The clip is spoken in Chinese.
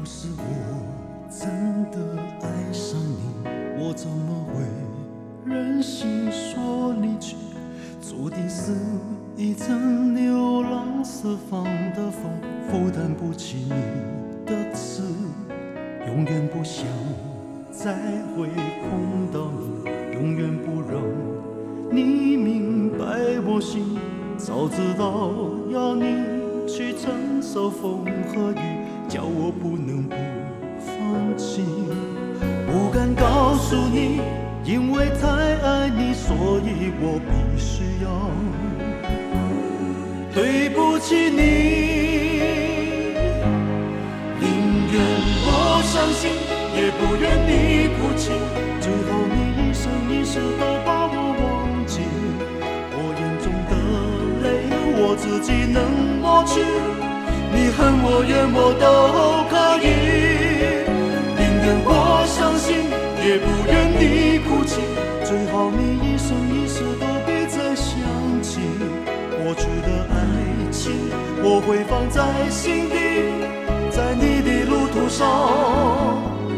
是我真的爱上你，我怎么会任性说离去？注定是一阵流浪四方的风，负担不起你的痴，永远不想再会碰到你，永远不让你明白我心。早知道要你去承受风和雨，叫我不能不放弃。不敢告诉你，因为太爱你，所以我必须要对不起你。宁愿我伤心，也不愿你哭泣，最后你一生一世都把我忘记。我眼中的泪我自己能抹去，你恨我怨我都可以。宁愿我伤心，也不愿你哭泣，最好你一生一世都别再想起。过去的爱情我会放在心底，在你的路途上